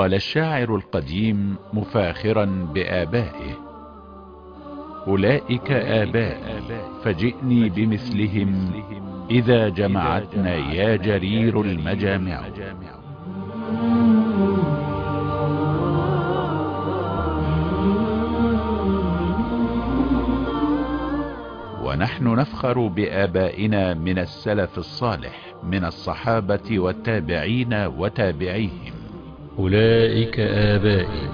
قال الشاعر القديم مفاخرا بآبائه: أولئك آبائي فجئني بمثلهم إذا جمعتنا يا جرير المجامع. ونحن نفخر بآبائنا من السلف الصالح من الصحابة والتابعين وتابعيهم. أولئك آبائي.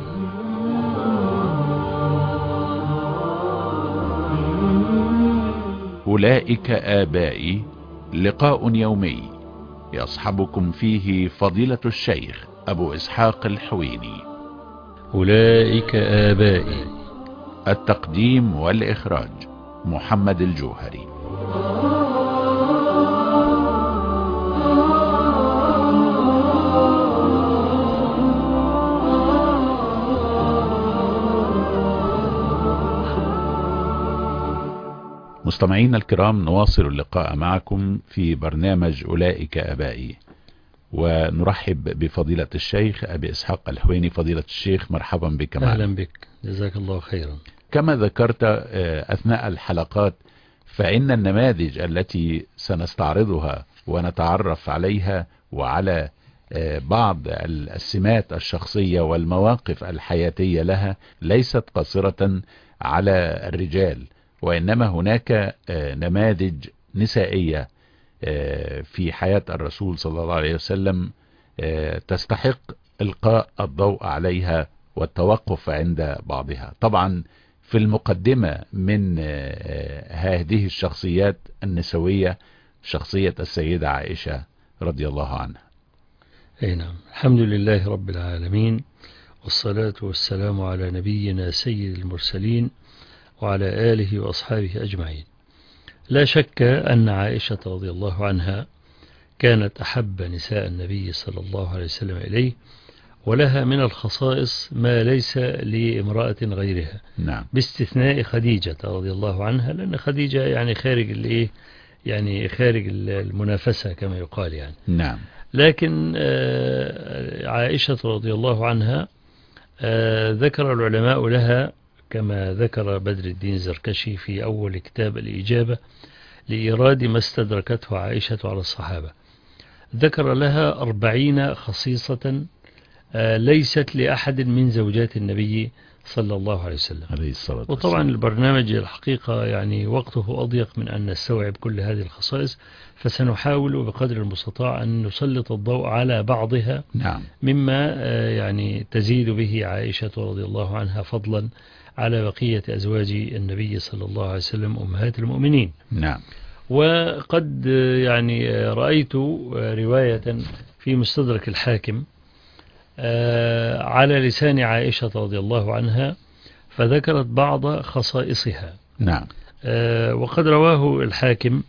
أولئك آبائي لقاء يومي يصحبكم فيه فضيلة الشيخ أبو إسحاق الحويني. أولئك آبائي. التقديم والإخراج محمد الجوهري. مستمعينا الكرام، نواصل اللقاء معكم في برنامج أولئك آبائي، ونرحب بفضيلة الشيخ أبي إسحاق الحويني. فضيلة الشيخ، مرحبا بك معنا. أهلا بك، جزاك الله خيرا. كما ذكرت أثناء الحلقات، فإن النماذج التي سنستعرضها ونتعرف عليها وعلى بعض السمات الشخصية والمواقف الحياتية لها ليست قاصرة على الرجال، وإنما هناك نماذج نسائية في حياة الرسول صلى الله عليه وسلم تستحق إلقاء الضوء عليها والتوقف عند بعضها. طبعا في المقدمة من هذه الشخصيات النسوية شخصية السيدة عائشة رضي الله عنها. أي نعم، الحمد لله رب العالمين، والصلاة والسلام على نبينا سيد المرسلين وعلى آله وأصحابه أجمعين. لا شك أن عائشة رضي الله عنها كانت أحب نساء النبي صلى الله عليه وسلم إليه، ولها من الخصائص ما ليس لامرأة غيرها. نعم. باستثناء خديجة رضي الله عنها، لأن خديجة يعني خارج يعني خارج المنافسة كما يقال يعني. نعم. لكن عائشة رضي الله عنها ذكر العلماء لها، كما ذكر بدر الدين الزركشي في أول كتاب الإجابة لإيراد ما استدركته عائشة على الصحابة، ذكر لها 40 خصيصة ليست لأحد من زوجات النبي صلى الله عليه وسلم. وطبعا البرنامج الحقيقة يعني وقته أضيق من أن نستوعب كل هذه الخصائص، فسنحاول بقدر المستطاع أن نسلط الضوء على بعضها. نعم. مما يعني تزيد به عائشة رضي الله عنها فضلا على بقية أزواج النبي صلى الله عليه وسلم أمهات المؤمنين. نعم. وقد يعني رأيت رواية في مستدرك الحاكم على لسان عائشة رضي الله عنها، فذكرت بعض خصائصها. نعم. وقد رواه الحاكم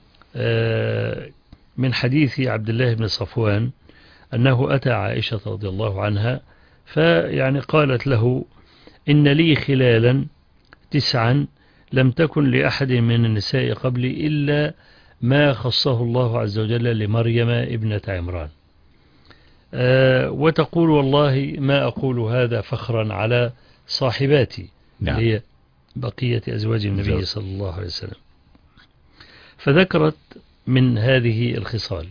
من حديث عبد الله بن صفوان أنه أتى عائشة رضي الله عنها فيعني قالت له: إن لي خلالا 9 لم تكن لأحد من النساء قبلي إلا ما خصه الله عز وجل لمريم ابنة عمران. وتقول: والله ما أقول هذا فخرا على صاحباتي. نعم. هي بقية أزواج النبي صلى الله عليه وسلم. فذكرت من هذه الخصال،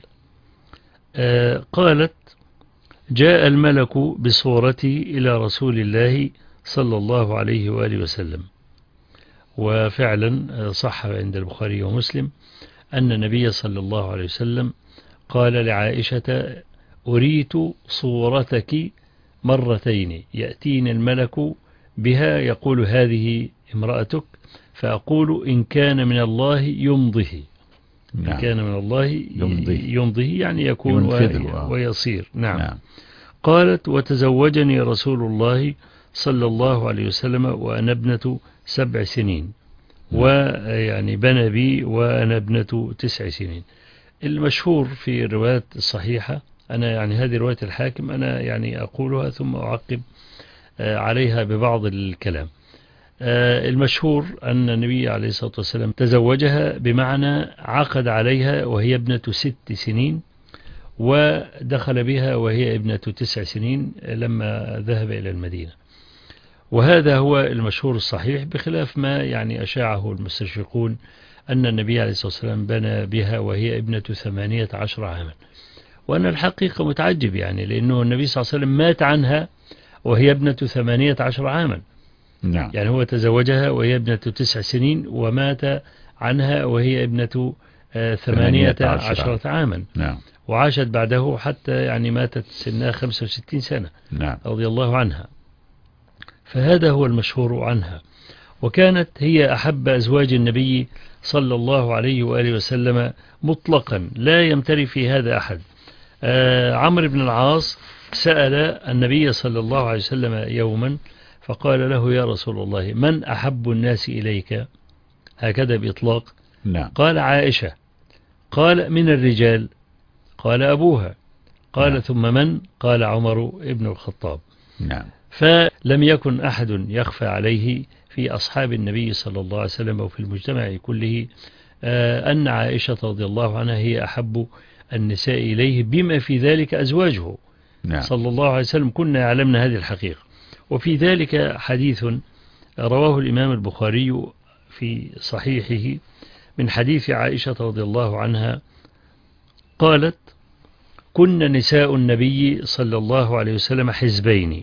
قالت: جاء الملك بصورتي إلى رسول الله صلى الله عليه وآله وسلم. وفعلا صح عند البخاري ومسلم أن النبي صلى الله عليه وسلم قال لعائشة: أريت صورتك 2 يأتيني الملك بها يقول هذه امرأتك، فأقول إن كان من الله يمضه. نعم. إن كان من الله يمضه يعني يكون ويصير. نعم. نعم. قالت: وتزوجني رسول الله صلى الله عليه وسلم وأنا ابنة 7 سنين، ويعني بنى بي وأنا ابنة 9 سنين. المشهور في الروايات الصحيحة، أنا يعني هذه رواية الحاكم أنا يعني أقولها ثم أعقب عليها ببعض الكلام. المشهور أن النبي عليه الصلاة والسلام تزوجها، بمعنى عقد عليها وهي ابنة 6 سنين، ودخل بها وهي ابنة 9 سنين لما ذهب إلى المدينة. وهذا هو المشهور الصحيح، بخلاف ما يعني أشاعه المستشرقون أن النبي عليه الصلاة والسلام بنى بها وهي ابنة 18 عاما. وأنا الحقيقة متعجب يعني، لأنه النبي صلى الله عليه وسلم مات عنها وهي ابنة 18 عاما. نعم. يعني هو تزوجها وهي ابنة 9 سنين ومات عنها وهي ابنة 18 عاما. نعم. وعاشت بعده حتى يعني ماتت سنها 65 سنة. نعم. رضي الله عنها. فهذا هو المشهور عنها. وكانت هي أحب أزواج النبي صلى الله عليه وآله وسلم مطلقا، لا يمتري في هذا أحد. عمرو بن العاص سأل النبي صلى الله عليه وسلم يوما فقال له: يا رسول الله، من أحب الناس إليك؟ هكذا بإطلاق. نعم. قال: عائشة. قال: من الرجال؟ قال: أبوها. قال: نعم. ثم من؟ قال: عمر ابن الخطاب. نعم. فلم يكن أحد يخفى عليه في أصحاب النبي صلى الله عليه وسلم وفي المجتمع كله أن عائشة رضي الله عنها هي أحب النساء إليه، بما في ذلك أزواجه. نعم. صلى الله عليه وسلم كنا يعلمنا هذه الحقيقة. وفي ذلك حديث رواه الإمام البخاري في صحيحه من حديث عائشة رضي الله عنها قالت: كن نساء النبي صلى الله عليه وسلم حزبين،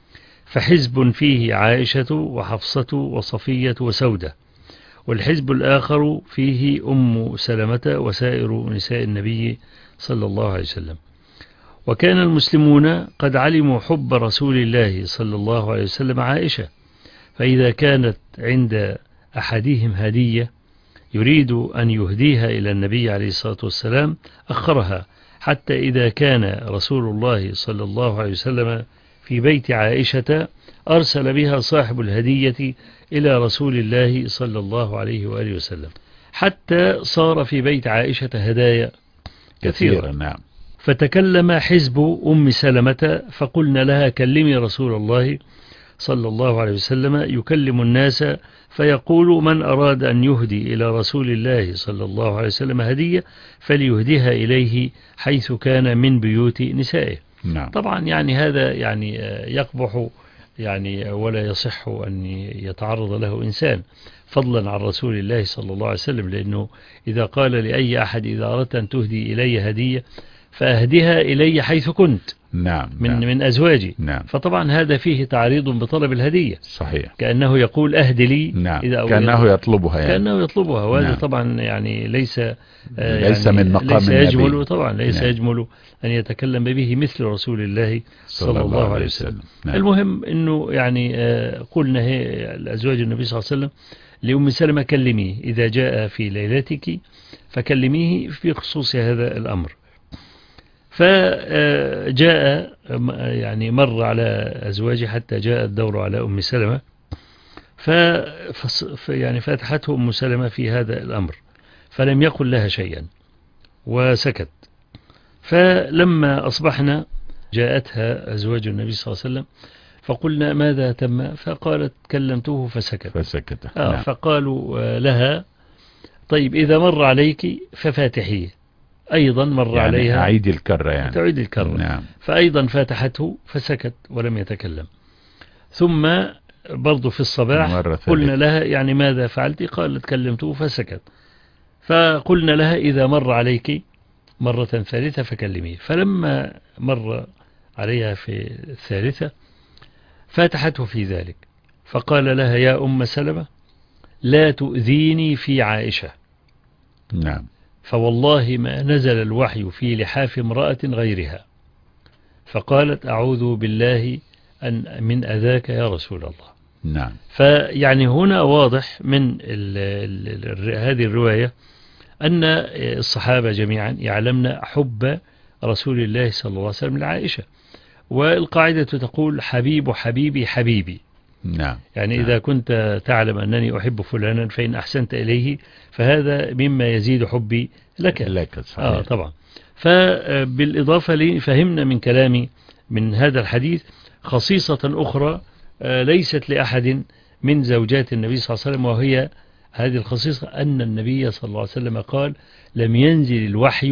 فحزب فيه عائشة وحفصة وصفية وسودة، والحزب الآخر فيه أم سلمة وسائر نساء النبي صلى الله عليه وسلم. وكان المسلمون قد علموا حب رسول الله صلى الله عليه وسلم عائشة، فإذا كانت عند أحدهم هدية يريد أن يهديها إلى النبي عليه الصلاة والسلام أخرها، حتى إذا كان رسول الله صلى الله عليه وسلم في بيت عائشة أرسل بها صاحب الهدية إلى رسول الله صلى الله عليه وآله وسلم، حتى صار في بيت عائشة هدايا كثيرة. نعم. فتكلم حزب أم سلمة فقلنا لها: كلمي رسول الله صلى الله عليه وسلم يكلم الناس فيقول: من أراد أن يهدي إلى رسول الله صلى الله عليه وسلم هدية فليهديها إليه حيث كان من بيوت نسائه. نعم. طبعا يعني هذا يعني يقبح يعني ولا يصح أن يتعرض له إنسان، فضلا عن رسول الله صلى الله عليه وسلم، لأنه إذا قال لأي أحد: إذا أردت أن تهدي إلي هدية فأهدها إلي حيث كنت. نعم. من أزواجي. نعم. فطبعا هذا فيه تعريض بطلب الهدية. صحيح. كأنه يقول: أهد لي. نعم. إذا كأنه يطلبها يعني. كأنه يطلبها، وهذا نعم. طبعا يعني ليس ليس يعني من مقام ليس يجمل النبي. طبعا ليس نعم. يجمل أن يتكلم به مثل رسول الله صلى الله عليه وسلم. نعم. المهم أنه يعني قلنا هي الأزواج النبي صلى الله عليه وسلم لأم سلمة: كلميه إذا جاء في ليلتك فكلميه في خصوص هذا الأمر. فجاء يعني مر على أزواجه حتى جاء الدور على أم سلمة، يعني فتحته أم سلمة في هذا الأمر فلم يقل لها شيئا وسكت. فلما أصبحنا جاءتها أزواج النبي صلى الله عليه وسلم فقلنا: ماذا تم؟ فقالت: كلمته فسكت. نعم. فقالوا لها: طيب إذا مر عليك ففاتحيه. أيضا مر يعني عليها، أعيد الكرة يعني. تعيد الكرة. نعم. فأيضا فاتحته فسكت ولم يتكلم. ثم برضو في الصباح قلنا لها: يعني ماذا فعلت؟ قالت: كلمته فسكت. فقلنا لها: إذا مر عليك مرة ثالثة فكلميه. فلما مر عليها في الثالثة فاتحته في ذلك، فقال لها: يا أم سلمة، لا تؤذيني في عائشة. نعم. فوالله ما نزل الوحي في لحاف امرأة غيرها. فقالت: أعوذ بالله من أذاك يا رسول الله. نعم. فيعني هنا واضح من هذه الرواية أن الصحابة جميعا يعلمن حب رسول الله صلى الله عليه وسلم لعائشة، والقاعدة تقول: حبيب حبيبي حبيبي. نعم. يعني نعم. إذا كنت تعلم أنني أحب فلانا فإن أحسنت إليه فهذا مما يزيد حبي لك. صحيح. طبعا. فبالإضافة لي فهمنا من كلامي من هذا الحديث خصيصة أخرى ليست لأحد من زوجات النبي صلى الله عليه وسلم، وهي هذه الخصيصة: أن النبي صلى الله عليه وسلم قال: لم ينزل الوحي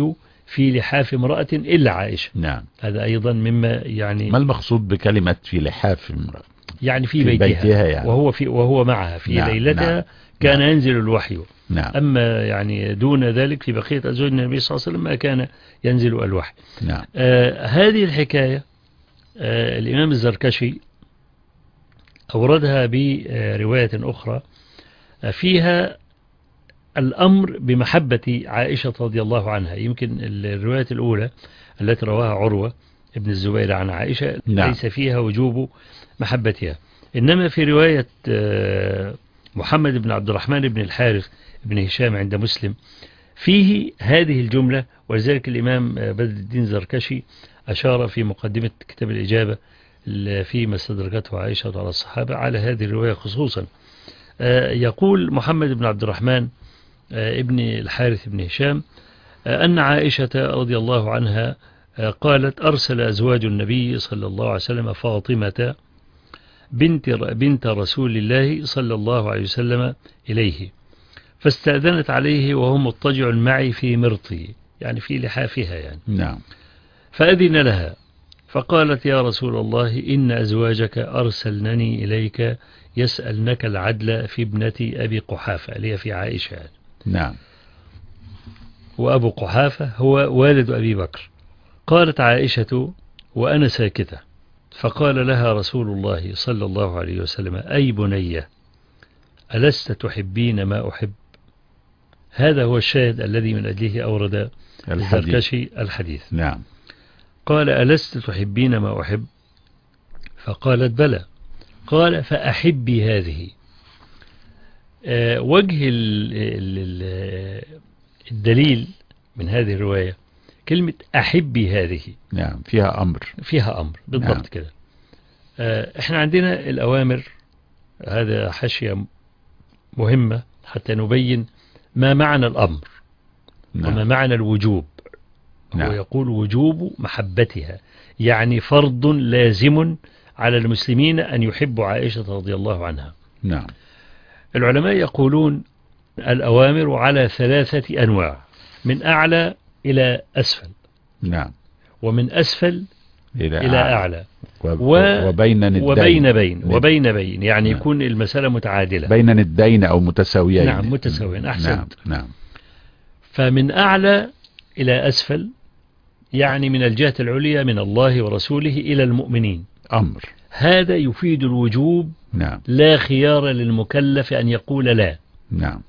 في لحاف امرأة إلا عائشة. نعم. هذا أيضا مما يعني ما المقصود بكلمة في لحاف امرأة؟ يعني في بيتها يعني. وهو معها في نعم. ليلتها. نعم. كان نعم. ينزل الوحي. نعم. أما يعني دون ذلك في بقية أزواج النبي صلى الله عليه وسلم ما كان ينزل الوحي. نعم. هذه الحكاية الإمام الزركشي أوردها برواية أخرى فيها الأمر بمحبة عائشة رضي الله عنها. يمكن الرواية الأولى التي رواها عروة ابن الزبير عن عائشة نعم. ليس فيها وجوب محبتها، إنما في رواية محمد بن عبد الرحمن بن الحارث بن هشام عند مسلم فيه هذه الجملة. ولذلك الإمام بدر الدين زركشي أشار في مقدمة كتاب الإجابة فيما استدركته عائشة على الصحابة على هذه الرواية خصوصا. يقول محمد بن عبد الرحمن ابن الحارث بن هشام أن عائشة رضي الله عنها قالت أرسل أزواج النبي صلى الله عليه وسلم فاطمة بنت رسول الله صلى الله عليه وسلم إليه، فاستأذنت عليه وهو مضطجع معي في مرطي، يعني في لحافها يعني. نعم. فأذن لها فقالت يا رسول الله إن أزواجك أرسلنني إليك يسألنك العدل في ابنة أبي قحافة اللي هي في عائشة يعني. نعم. وأبو قحافة هو والد أبي بكر. قالت عائشة وأنا ساكتة، فقال لها رسول الله صلى الله عليه وسلم أي بنية ألست تحبين ما أحب؟ هذا هو الشاهد الذي من أجله أورد الزركشي الحديث. نعم. قال ألست تحبين ما أحب؟ فقالت بلى. قال فأحبي هذه. وجه الدليل من هذه الرواية كلمة أحبي هذه. نعم. فيها أمر. فيها أمر بالضبط. نعم. كده. احنا عندنا الأوامر، هذا حاشية مهمة حتى نبين ما معنى الأمر. نعم. وما معنى الوجوب. نعم. هو يقول وجوب محبتها، يعني فرض لازم على المسلمين أن يحبوا عائشة رضي الله عنها. نعم. العلماء يقولون الأوامر على 3 أنواع، من أعلى إلى أسفل. نعم. ومن أسفل إلى أعلى. وبين ندين. وبين بين يعني نعم. يكون المسألة متعادلة بين ندين أو متساويين. نعم متساويين. أحسنت. نعم. نعم. فمن أعلى إلى أسفل يعني من الجهة العليا من الله ورسوله إلى المؤمنين أمر. هذا يفيد الوجوب. نعم. لا خيار للمكلف أن يقول لا. نعم.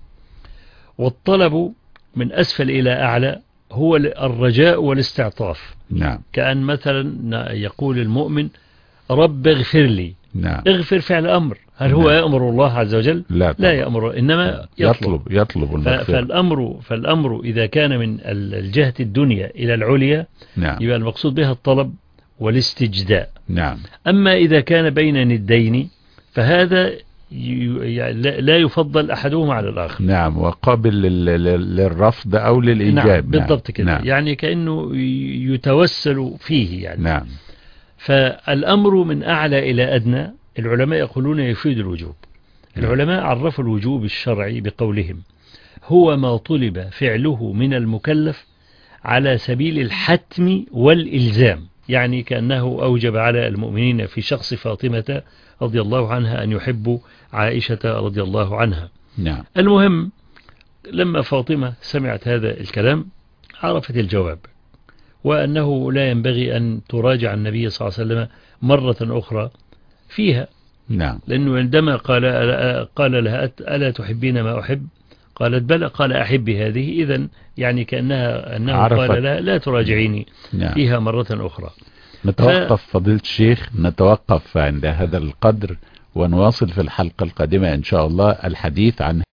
والطلب من أسفل إلى أعلى هو الرجاء والاستعطاف. نعم. كأن مثلا يقول المؤمن رب اغفر لي. نعم. اغفر فعل أمر، هل هو يأمر الله عز وجل؟ لا يأمر، إنما يطلب المغفرة. فالأمر إذا كان من الجهة الدنيا إلى العليا نعم. يبقى المقصود بها الطلب والاستجداء. نعم. أما إذا كان بين ندين فهذا لا يفضل أحدهما على الآخر. نعم. وقابل للرفض أو للإيجاب. نعم بالضبط كده. نعم. يعني كأنه يتوسل فيه يعني. نعم. فالأمر من أعلى إلى أدنى العلماء يقولون يفيد الوجوب. العلماء عرفوا الوجوب الشرعي بقولهم هو ما طلب فعله من المكلف على سبيل الحتم والإلزام، يعني كأنه أوجب على المؤمنين في شخص فاطمة رضي الله عنها أن يحبوا عائشة رضي الله عنها. نعم. المهم لما فاطمة سمعت هذا الكلام عرفت الجواب، وأنه لا ينبغي أن تراجع النبي صلى الله عليه وسلم مرة أخرى فيها. نعم. لأنه عندما قال لها ألا تحبين ما أحب؟ قالت بلى. قال أحبي هذه. إذن يعني أنه قال لها لا تراجعيني. نعم. فيها مرة أخرى. نتوقف فضيلة الشيخ، نتوقف عند هذا القدر ونواصل في الحلقة القادمة إن شاء الله الحديث عن